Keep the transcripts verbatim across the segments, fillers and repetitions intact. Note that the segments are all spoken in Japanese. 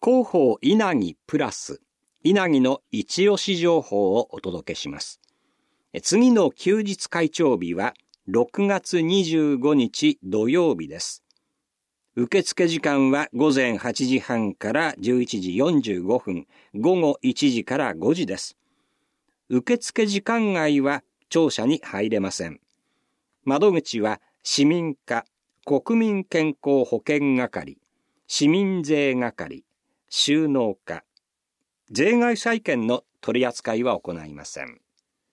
広報稲城プラス、稲城の一押し情報をお届けします。次の休日会長日はろくがつにじゅうごにち土曜日です。受付時間はごぜんはちじはんからじゅういちじよんじゅうごふん、ごごいちじからごじです。受付時間外は庁舎に入れません。窓口は市民課、国民健康保険係、市民税係、収納課、税外債券の取り扱いは行いません。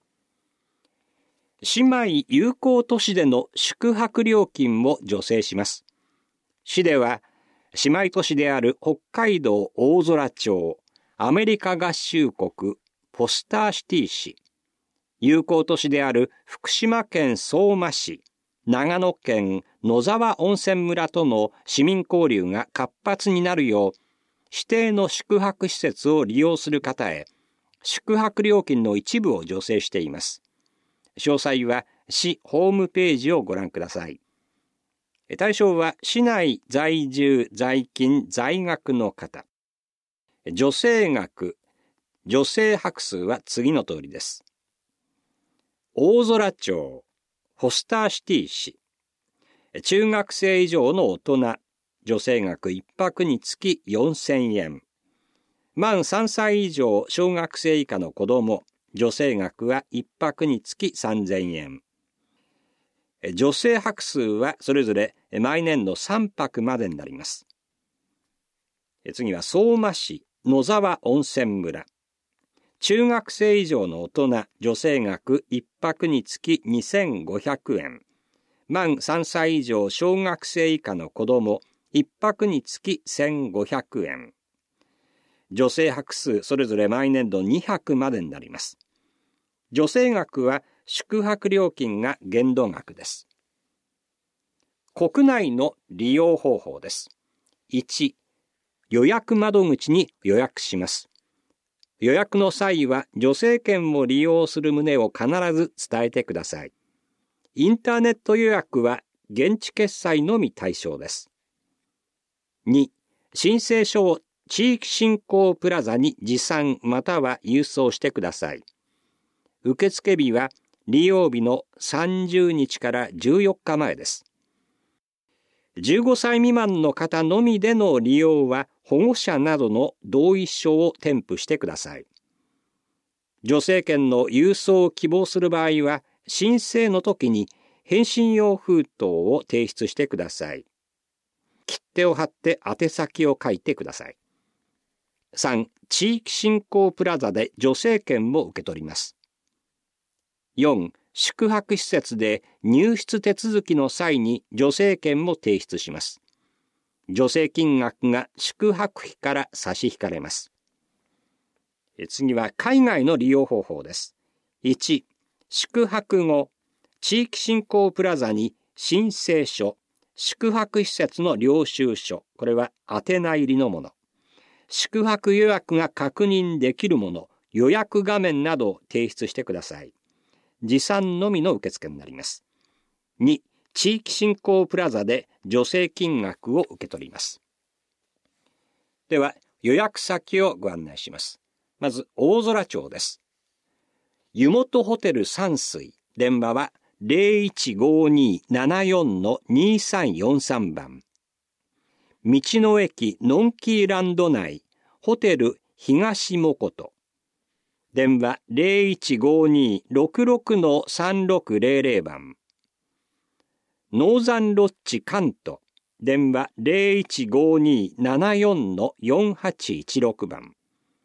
姉妹友好都市での宿泊料金も助成します。市では姉妹都市である北海道大空町、アメリカ合衆国ポスターシティ市、友好都市である福島県相馬市、長野県野沢温泉村との市民交流が活発になるよう、指定の宿泊施設を利用する方へ、宿泊料金の一部を助成しています。詳細は市ホームページをご覧ください。対象は市内在住、在勤、在学の方。助成額、助成泊数は次の通りです。大空町、フォスターシティ市、中学生以上の大人、助成額いっぱくにつきよんせんえん。満さんさい以上小学生以下の子供、助成額はいっぱくにつきさんぜんえん。助成泊数はそれぞれ毎年度さんぱくまでになります。次は相馬市野沢温泉村。中学生以上の大人、助成額いっぱくにつきにせんごひゃくえん。満さんさい以上小学生以下の子供、いっぱくにつきせんごひゃくえん。助成泊数それぞれ毎年度にはくまでになります。助成額は宿泊料金が限度額です。国内の利用方法です。いち、予約窓口に予約します。予約の際は助成券を利用する旨を必ず伝えてください。インターネット予約は現地決済のみ対象です。に、申請書を地域振興プラザに持参または郵送してください。受付日は利用日のさんじゅうにちからじゅうよっかまえです。じゅうごさい未満の方のみでの利用は保護者などの同意書を添付してください。助成券の郵送を希望する場合は申請の時に返信用封筒を提出してください。切手を貼って宛先を書いてください。さん、地域振興プラザで助成券も受け取ります。よん、宿泊施設で入室手続きの際に助成券も提出します。助成金額が宿泊費から差し引かれます。次は海外の利用方法です。いち、宿泊後、地域振興プラザに申請書、宿泊施設の領収書、これは宛名入りのもの、宿泊予約が確認できるもの、予約画面などを提出してください。持参のみの受付になります。に、地域振興プラザで助成金額を受け取ります。では、予約先をご案内します。まず、大空町です。湯本ホテル山水、電話は ゼロいちごにーななよんのにさんよんさん 番。道の駅のんきーランド内、ホテル東もこと。電話 ゼロいちごにーろくろくのさんろくゼロゼロ 番。ノーザンロッジ関東。電話 ゼロいちごにーななよんのよんはちいちろく 番。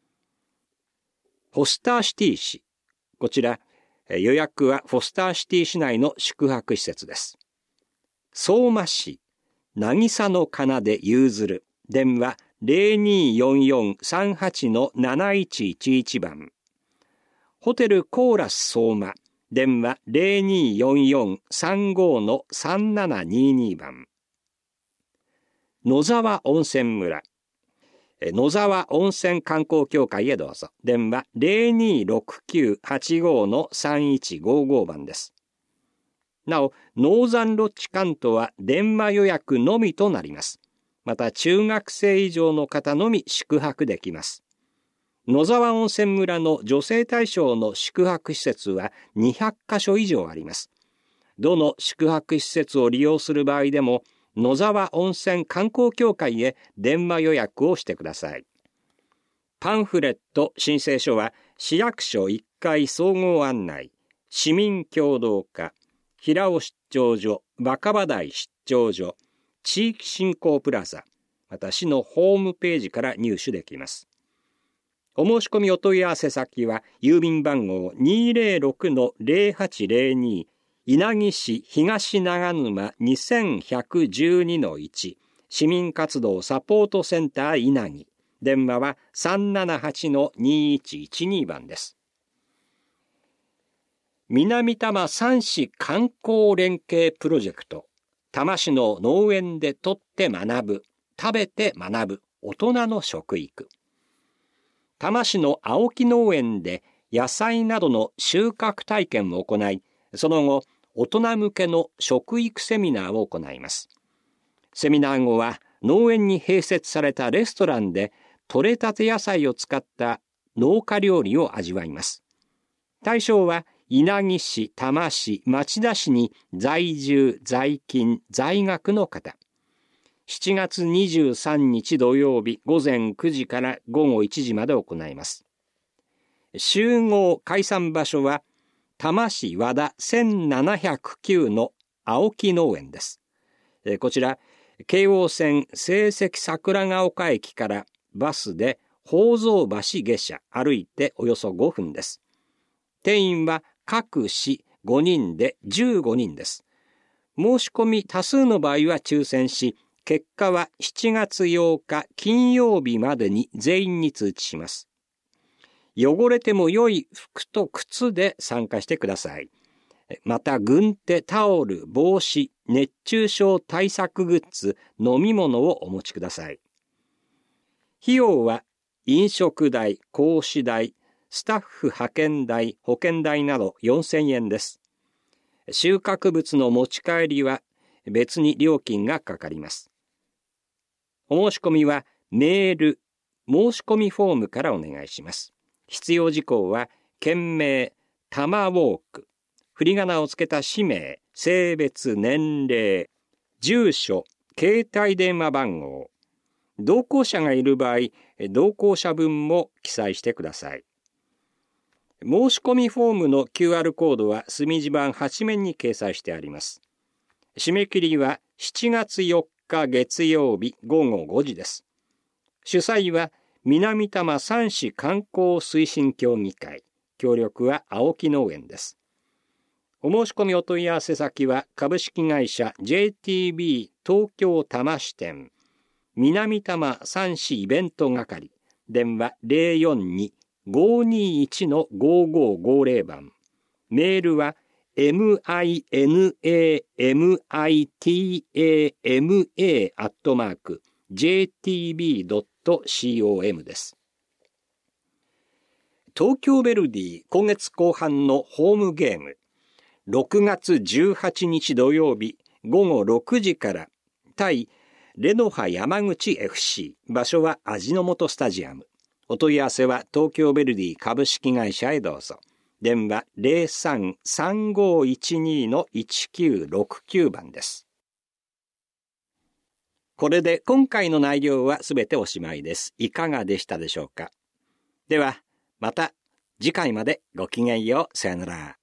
フォスターシティ市。こちら、予約はフォスターシティ市内の宿泊施設です。相馬市、渚の奏で夕鶴。電話 ゼロにーよんよんさんはちのなないちいちいち 番。ホテルコーラス相馬。電話 ゼロにーよんよんさんごのさんななにーにー 番。野沢温泉村。野沢温泉観光協会へどうぞ。電話 ゼロにーろくきゅうはちごのさんいちごご 番です。なお、ノーザンロッジ関東は電話予約のみとなります。 また中学生以上の方のみ宿泊できます。野沢温泉村の女性対象の宿泊施設はにひゃっかしょ以上あります。どの宿泊施設を利用する場合でも、野沢温泉観光協会へ電話予約をしてください。パンフレット申請書は市役所いっかい総合案内、市民協働課、平尾出張所、若葉台出張所、地域振興プラザ、また市のホームページから入手できます。お申し込みお問い合わせ先は郵便番号 にーぜろろくのぜろはちぜろに 稲城市東長沼 にせんひゃくじゅうにのいち 市民活動サポートセンター稲城、電話は さんななはちのにいちいちに 番です。南多摩三市観光連携プロジェクト、多摩市の農園でとって学ぶ、食べて学ぶ大人の食育。多摩市の青木農園で野菜などの収穫体験を行い、その後、大人向けの食育セミナーを行います。セミナー後は農園に併設されたレストランで採れたて野菜を使った農家料理を味わいます。対象は稲城市、多摩市、町田市に在住、在勤、在学の方。しちがつにじゅうさんにち土曜日ごぜんくじからごごいちじまで行います。集合解散場所は多摩市和田せんななひゃくきゅうの青木農園です。こちら京王線聖蹟桜ヶ丘駅からバスで宝蔵橋下車、歩いておよそごふんです。定員は各市ごにんでじゅうごにんです。申し込み多数の場合は抽選し、結果はしちがつようか金曜日までに全員に通知します。汚れても良い服と靴で参加してください。また軍手、タオル、帽子、熱中症対策グッズ、飲み物をお持ちください。費用は飲食代、講師代、スタッフ派遣代、保険代などよんせんえんです。収穫物の持ち帰りは別に料金がかかります。お申し込みはメール、申し込みフォームからお願いします。必要事項は件名、多摩ウォーク、振り仮名をつけた氏名、性別、年齢、住所、携帯電話番号、同行者がいる場合、同行者分も記載してください。申し込みフォームの キューアール コードは隅地版はちめんに掲載してあります。締め切りはしちがつよっか月曜日ごごごじです。主催は南多摩三市観光推進協議会、協力は青木農園です。お申し込みお問い合わせ先は株式会社 ジェイティービー 東京多摩支店、南多摩三市イベント係、電話 ゼロよんに ごーにーいちのごーごーごーぜろ 番、メールは ミナミタマ アットマーク ジェイティービー ドット コム です。東京ヴェルディ今月後半のホームゲーム、ろくがつじゅうはちにち土曜日ごごろくじから対レノファ山口 エフシー、 場所は味の素スタジアム。お問い合わせは東京ヴェルディ株式会社へどうぞ。電話 ゼロさん さんごいちに のいちきゅうろくきゅう 番です。これで今回の内容はすべておしまいです。いかがでしたでしょうか。ではまた次回までごきげんよう。さよなら。